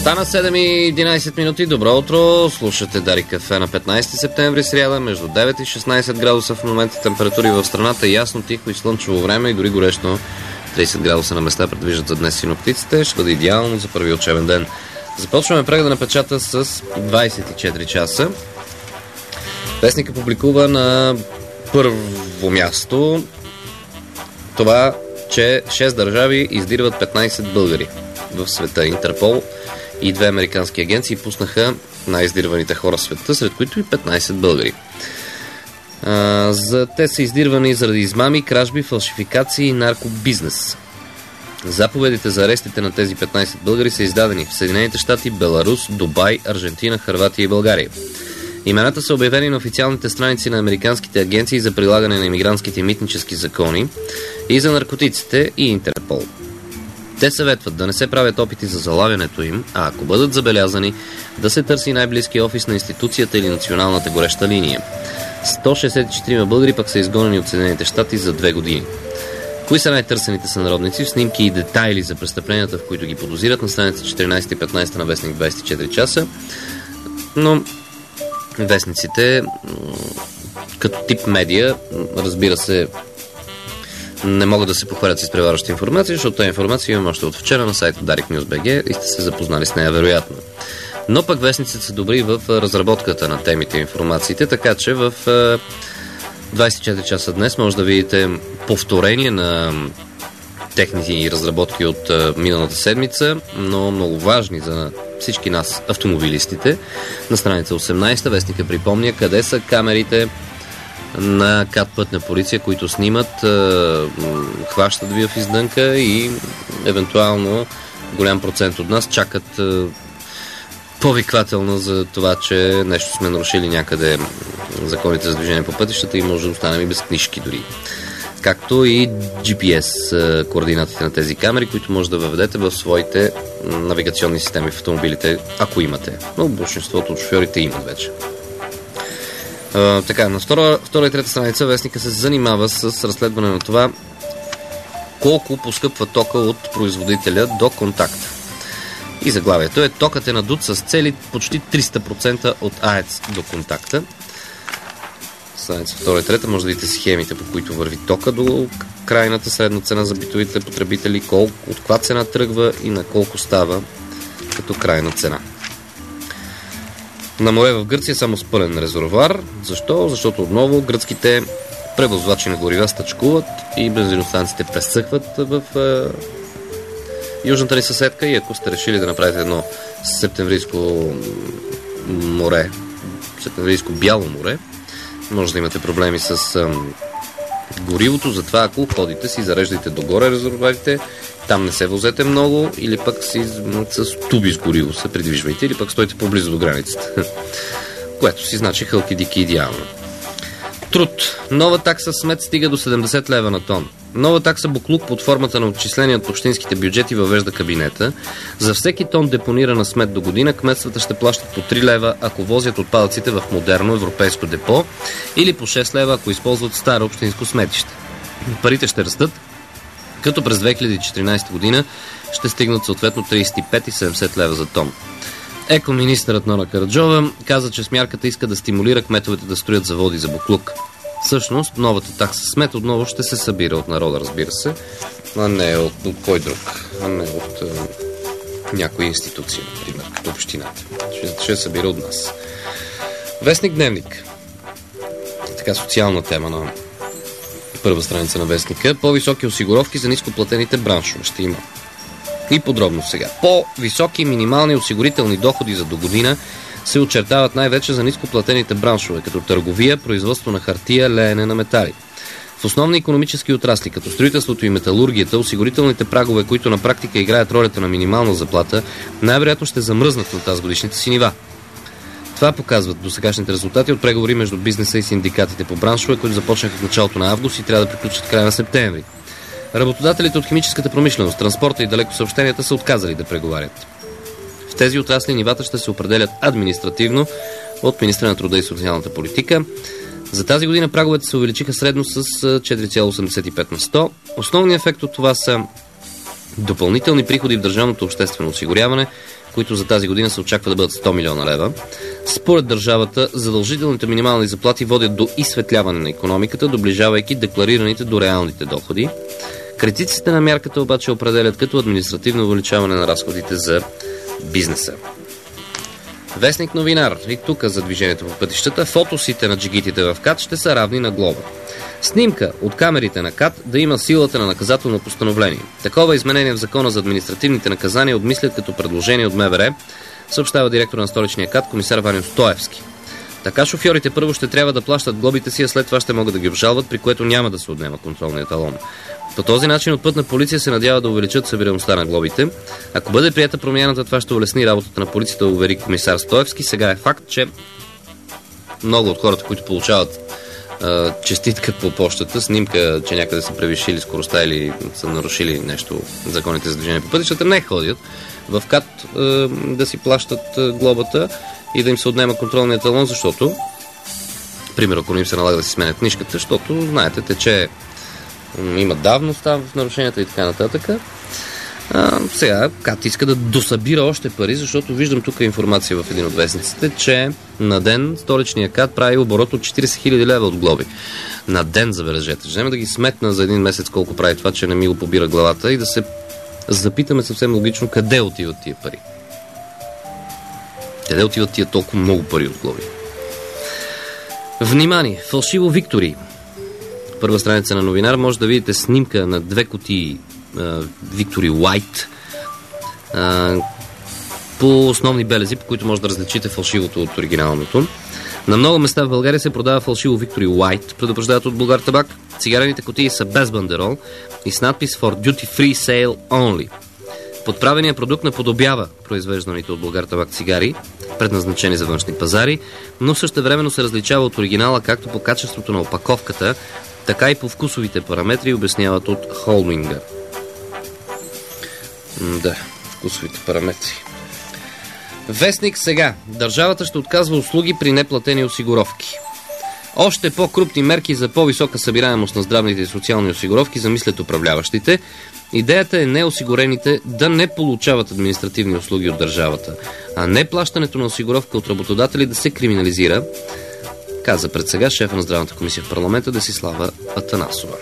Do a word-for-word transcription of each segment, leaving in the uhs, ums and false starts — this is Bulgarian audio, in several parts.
Стана седем и единайсет минути. Добро утро. Слушате Дарик кафе на петнайсети септември, сряда, между девет и шестнайсет градуса в момента температури в страната. Ясно, тихо и слънчево време и дори горещо. трийсет градуса на места предвиждат за днес синоптиците. Ще бъде идеално за първи учебен ден. Започваме прегледа на печата с двайсет и четири часа. Вестника публикува на първо място това, че шест държави издирват петнайсет българи в света. Интерпол и две американски агенции пуснаха най-издирваните хора в света, сред които и петнайсет българи. А, за те са издирвани заради измами, кражби, фалшификации и наркобизнес. Заповедите за арестите на тези петнайсет българи са издадени в Съединените щати, Беларус, Дубай, Аржентина, Хърватия и България. Имената са обявени на официалните страници на американските агенции за прилагане на имигрантските и митнически закони и за наркотиците и Интерпол. Те съветват да не се правят опити за залавянето им, а ако бъдат забелязани, да се търси най-близкия офис на институцията или националната гореща линия. сто шейсет и четири българи пък са изгонени от Съединените щати за две години. Кои са най-търсените сънародници? В снимки и детайли за престъпленията, в които ги подозират, на страница четиринайсета и петнайсета на вестник двайсет и четири часа. Но вестниците, като тип медия, разбира се, не могат да се похвалят с изпреварваща информация, защото тази информация имам още от вчера на сайта Дарик Нюз точка би джи и сте се запознали с нея вероятно. Но пък вестниците са добри в разработката на темите и информациите, така че в двайсет и четири часа днес може да видите повторение на техните разработки от миналата седмица, но много важни за всички нас, автомобилистите. На страница осемнайсета вестника припомня къде са камерите на КАТ Пътна полиция, които снимат, хващат ви в издънка и евентуално голям процент от нас чакат повиквателно за това, че нещо сме нарушили някъде законите за движение по пътищата и може да останем и без книжки дори. Както и джи пи ес координатите на тези камери, които може да въведете в своите навигационни системи в автомобилите, ако имате. Но большинството от шофьорите имат вече. Uh, така, на втора, втора и трета страница вестника се занимава с разследване на това колко поскъпва тока от производителя до контакта. И заглавието е: токът е надут с цели почти триста процента от АЕЦ до контакта. Страница втора и трета може да видите схемите, по които върви тока до крайната средна цена за битовите потребители, колко, от каква цена тръгва и на колко става като крайна цена. На море в Гърция само с пълен резервоар. Защо? Защото отново гръцките превозвачи на горива стачкуват и бензиностанциите пресъхват в е, южната ни съседка и ако сте решили да направите едно септемврийско море, септемврийско бяло море, може да имате проблеми с е, горивото, затова ако ходите си зареждайте догоре резервоарите, там не се возете много или пък си с туби с гориво се придвижвайте или пък стойте по-близо до границата. Което си значи хълки дики идеално. Труд. Нова такса смет стига до седемдесет лева на тон. Нова такса буклук под формата на отчисления от общинските бюджети въвежда кабинета. За всеки тон депонирана смет до година кметствата ще плащат по три лева, ако возят отпадъците в модерно европейско депо, или по шест лева, ако използват старо общинско сметище. Парите ще растат, като през две хиляди и четиринайсета година ще стигнат съответно трийсет и пет и седемдесет лева за тон. Екоминистърът Нона Караджова каза, че с мярката иска да стимулира кметовете да строят заводи за буклук. Всъщност, новата такса смет отново ще се събира от народа, разбира се, а не от, от кой друг, а не от е, някоя институция, например, като общината. Ще, ще събира от нас. Вестник Дневник. Така социална тема на първа страница на вестника. По-високи осигуровки за нископлатените браншове ще има. И подробно сега. По-високи минимални осигурителни доходи за до година се очертават най-вече за нископлатените браншове, като търговия, производство на хартия, леене на метали. В основни икономически отрасли, като строителството и металургията, осигурителните прагове, които на практика играят ролята на минимална заплата, най-вероятно ще замръзнат на тази годишните си нива. Това показват досегашните резултати от преговори между бизнеса и синдикатите по браншове, които започнаха в началото на август и трябва да приключат в края на септември. Работодателите от химическата промишленост, транспорта и далекосъобщенията са отказали да преговарят. В тези отрасли нивата ще се определят административно от министра на труда и социалната политика. За тази година праговете се увеличиха средно с четири цяло осемдесет и пет на сто. Основният ефект от това са допълнителни приходи в държавното обществено осигуряване, които за тази година се очаква да бъдат сто милиона лева. Според държавата, задължителните минимални заплати водят до изсветляване на икономиката, доближавайки декларираните до реалните доходи. Критиците на мярката обаче определят като административно увеличаване на разходите за бизнеса. Вестник Новинар. И тук за движението по пътищата фотосите на джигитите в КАТ ще са равни на глоба. Снимка от камерите на КАТ да има силата на наказателно постановление. Такова изменение в Закона за административните наказания обмислят като предложение от МВР, съобщава директор на столичния КАТ комисар Ваньо Стоевски. Така шофьорите първо ще трябва да плащат глобите си, а след това ще могат да ги обжалват, при което няма да се отнема контролния талон. По този начин от Пътна полиция се надява да увеличат събираемостта на глобите. Ако бъде прията промяната, това ще улесни работата на полицията, увери комисар Стоевски. Сега е факт, че много от хората, които получават а, честитка по почтата, снимка, че някъде са превишили скоростта или са нарушили нещо, законите за движение по пътищата, не ходят в КАТ а, да си плащат а, глобата и да им се отнема контролния талон, защото, примерно, ако не им се налага да си сменят книжката, защото, знаете, тече има давност в нарушенията и така нататък. А, сега КАТ иска да досъбира още пари, защото виждам тук информация в един от вестниците, че на ден столичния КАТ прави оборот от четирийсет хиляди лева от глоби. На ден, забележете. Ще да ги сметна за един месец колко прави това, че не ми го побира главата и да се запитаме съвсем логично къде отиват тия пари. Къде отиват тия толкова много пари от глоби? Внимание! Фалшиво Виктори. Първа страница на Новинар може да видите снимка на две кутии Victory White а, по основни белези, по които може да различите фалшивото от оригиналното. На много места в България се продава фалшиво Victory White, предупреждават от Булгартабак. Цигарените кутии са без бандерол и с надпис For Duty Free Sale Only. Подправеният продукт наподобява произвежданите от Булгартабак цигари, предназначени за външни пазари, но същевременно се различава от оригинала както по качеството на опаковката, така и по вкусовите параметри, обясняват от холдинга. Да, вкусовите параметри. Вестник сега. Държавата ще отказва услуги при неплатени осигуровки. Още по-крупни мерки за по-висока събираемост на здравните и социални осигуровки замислят управляващите. Идеята е неосигурените да не получават административни услуги от държавата, а не плащането на осигуровка от работодатели да се криминализира, каза пред сега шефа на Здравната комисия в парламента Десислава Атанасова.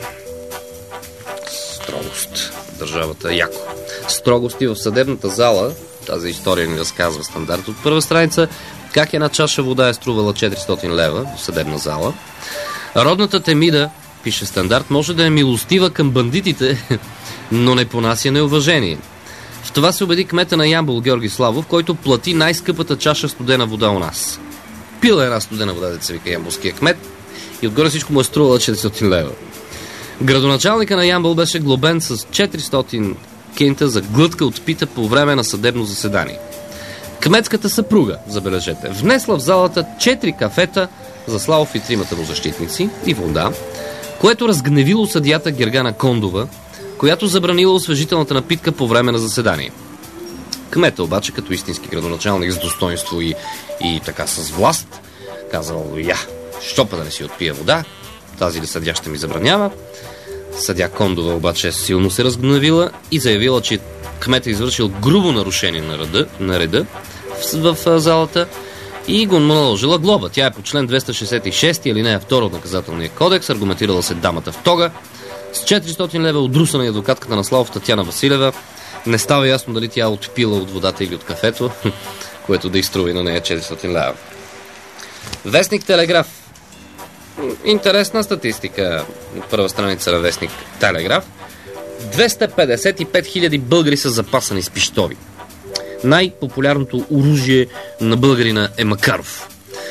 Строгост. Държавата е яко. Строгости в съдебната зала. Тази история ни разказва Стандарт от първа страница. Как една чаша вода е струвала четиристотин лева в съдебна зала. Родната Темида, пише Стандарт, може да е милостива към бандитите, но не понася неуважение. В това се убеди кмета на Ямбол Георги Славов, който плати най-скъпата чаша студена вода у нас. Пила една студена вода, деца вика ямболския кмет, и отгоре всичко му е струвала четиристотин лева. Градоначалника на Ямбол беше глобен с четиристотин кинта за глътка от пита по време на съдебно заседание. Кметската съпруга, забележете, внесла в залата четири кафета за Славов и тримата му защитници и вода, което разгневило съдията Гергана Кондова, която забранила освежителната напитка по време на заседание. Кмета обаче, като истински градоначалник с достоинство и, и така с власт, казал: я, що па да не си отпия вода, тази ли съдя ще ми забранява. Съдя Кондова обаче силно се разгневила и заявила, че кмета извършил грубо нарушение на реда, на реда в, в, в залата и го наложила глоба. Тя е по член двеста шестдесет и шест, алинея втора от наказателния кодекс, аргументирала се дамата в тога. С четиристотин лева отдрусана и адвокатката на Славов Татяна Василева. Не става ясно дали тя отпила от водата или от кафето, което да изтрува на нея четиристотин лева. Вестник Телеграф. Интересна статистика от първа страница на вестник Телеграф. двеста петдесет и пет хиляди българи са запасани с пищови. Най-популярното оръжие на българина е Макаров.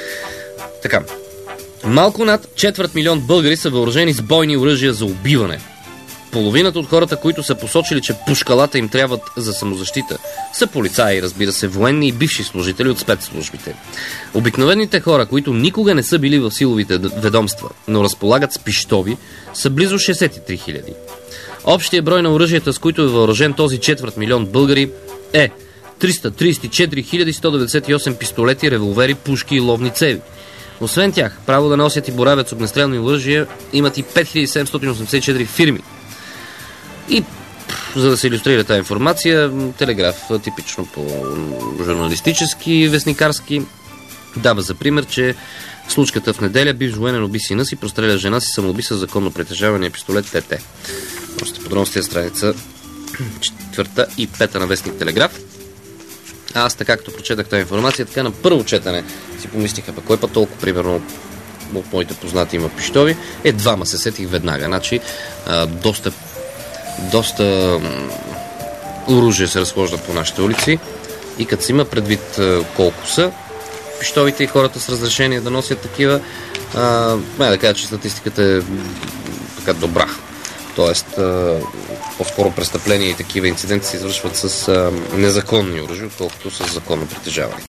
Така. Малко над четвърт милион българи са въоръжени с бойни оръжия за убиване. Половината от хората, които са посочили, че пушкалата им трябват за самозащита, са полицаи, разбира се, военни и бивши служители от спецслужбите. Обикновените хора, които никога не са били в силовите ведомства, но разполагат с пищови, са близо шестдесет и три хиляди. Общия брой на оръжията, с които е въоръжен този четвърт милион българи, е триста тридесет и четири хиляди сто деветдесет и осем пистолети, револвери, пушки и ловни цеви. Освен тях, право да носят и боравят с огнестрелни оръжия имат и пет хиляди седемстотин осемдесет и четири фирми. И за да се илюстрира тази информация, Телеграф, типично по журналистически, вестникарски, дава за пример, че случката в неделя бивш военен уби сина си, простреля жена си, самоуби с законно притежавания пистолет ТТ. Още подробности е страница четвърта и пета на вестник Телеграф. А аз така, като прочетах тази информация, така на първо четене си помислиха, пък кой път толкова, примерно, от моите познати има пищови. Е, двама се сетих веднага. Значи, а, доста доста оръжие се разхожда по нашите улици и като се има предвид а, колко са пищовите и хората с разрешение да носят такива, а, май да кажа, че статистиката е така добра. Тоест, а, по-скоро престъпления и такива инциденти се извършват с а, незаконни оръжия, отколкото с законно притежаване.